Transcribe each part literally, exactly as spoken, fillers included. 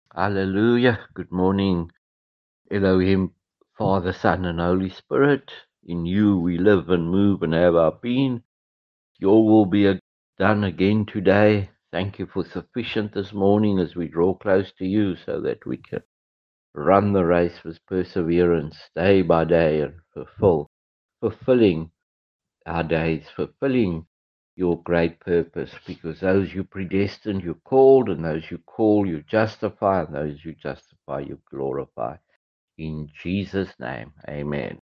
Hallelujah. Good morning, Elohim, Father, Son, and Holy Spirit. In you we live and move and have our being. Your will be done again today. Thank you for sufficient this morning as we draw close to you so that we can run the race with perseverance day by day and fulfill, fulfilling our days, fulfilling your great purpose, because those you predestined, you called, and those you call, you justify, and those you justify, you glorify. In Jesus' name, amen.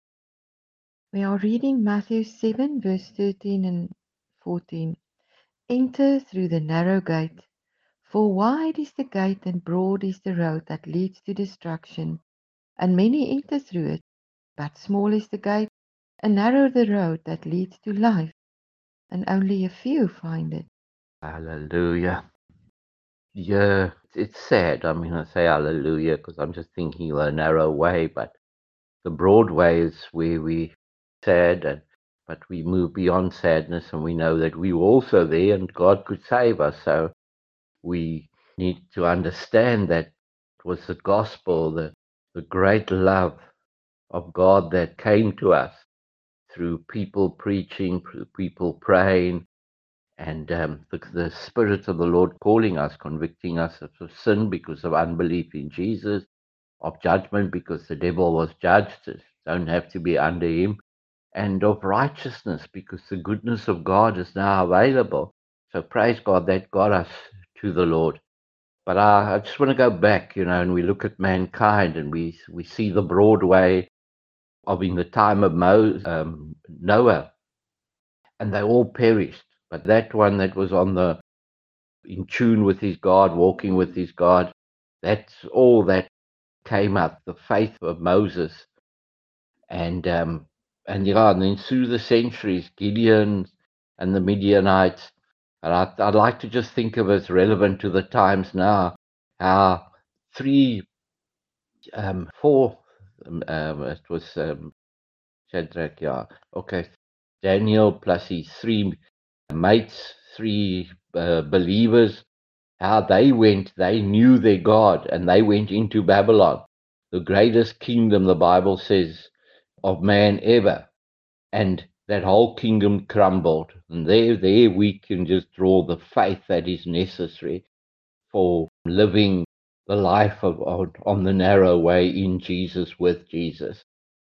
We are reading Matthew seven, verse thirteen and fourteen. Enter through the narrow gate, for wide is the gate and broad is the road that leads to destruction, and many enter through it. But small is the gate and narrow the road that leads to life, and only a few find it. Hallelujah. Yeah, it's sad. I mean, I say hallelujah because I'm just thinking of a narrow way, but the broad way is where we sad, and but we move beyond sadness and we know that we were also there and God could save us. So we need to understand that it was the gospel, the, the great love of God that came to us through people preaching, through people praying, and um, the, the Spirit of the Lord calling us, convicting us of sin because of unbelief in Jesus, of judgment because the devil was judged, don't have to be under him, and of righteousness because the goodness of God is now available. So praise God that got us to the Lord. But I, I just want to go back, you know, and we look at mankind and we we see the broad way of in the time of Mo, um, Noah, and they all perished. But that one that was on the in tune with his God, walking with his God, that's all that came up. The faith of Moses, and um, and yeah, and then through the centuries, Gideon and the Midianites. And I, I'd like to just think of as relevant to the times now, how three um, four, um, um, it was um, Shadrach, yeah, okay, Daniel plus his three mates, three uh, believers, how they went, they knew their God, and they went into Babylon, the greatest kingdom, the Bible says, of man ever. And that whole kingdom crumbled. And there, there we can just draw the faith that is necessary for living the life of, of on the narrow way in Jesus, with Jesus.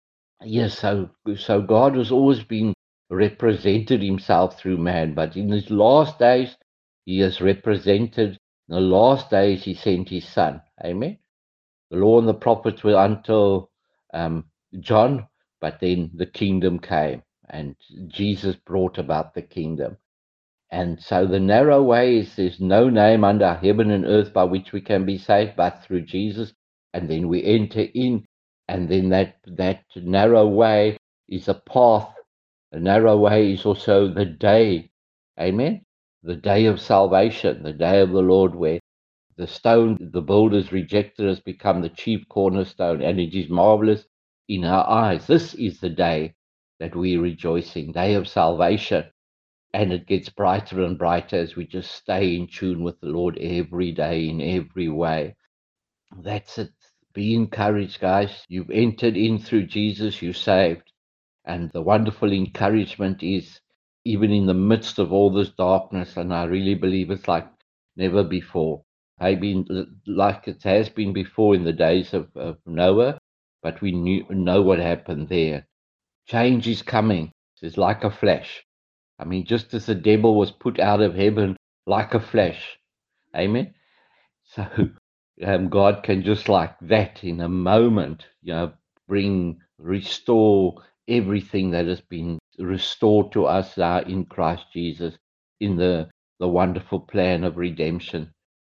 Yes, so so God has always been represented himself through man, but in his last days he has represented in the last days he sent his son. Amen. The law and the prophets were until um, John, but then the kingdom came and Jesus brought about the kingdom. And so the narrow way is there's no name under heaven and earth by which we can be saved but through Jesus. And then we enter in, and then that that narrow way is a path. The narrow way is also the day. Amen. The day of salvation, the day of the Lord, where the stone the builders rejected has become the chief cornerstone, and it is marvelous in our eyes. This is the day that we rejoice in, day of salvation. And it gets brighter and brighter as we just stay in tune with the Lord every day in every way. That's it. Be encouraged, guys. You've entered in through Jesus, you're saved. And the wonderful encouragement is even in the midst of all this darkness, and I really believe it's like never before. Maybe like it has been before in the days of, of Noah, but we knew, know what happened there. Change is coming. It's like a flash. I mean, just as the devil was put out of heaven like a flash. Amen. So um, God can just like that in a moment, you know, bring, restore everything that has been restored to us now in Christ Jesus in the, the wonderful plan of redemption.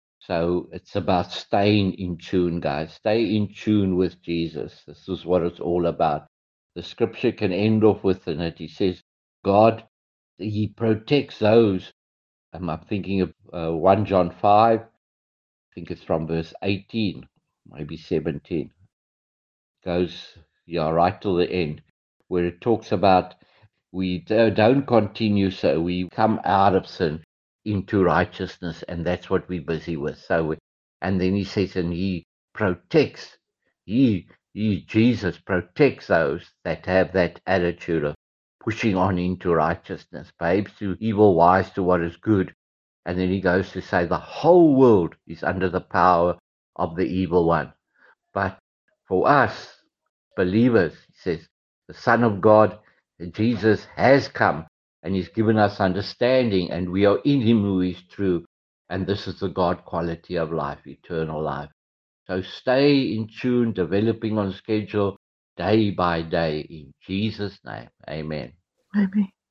So it's about staying in tune, guys. Stay in tune with Jesus. This is what it's all about. The scripture can end off with in it. He says, God, he protects those. Um, I'm thinking of uh, First John five. I think it's from verse eighteen, maybe seventeen. Goes, yeah, right till the end, where it talks about we don't continue so. We come out of sin into righteousness, and that's what we're busy with. So And then he says, and he protects, he, he, Jesus protects those that have that attitude of pushing on into righteousness, babes to evil, wise to what is good. And then he goes to say the whole world is under the power of the evil one. But for us, believers, he says, the Son of God, Jesus has come and he's given us understanding, and we are in him who is true. And this is the God quality of life, eternal life. So stay in tune, developing on schedule day by day in Jesus' name. Amen. Amen.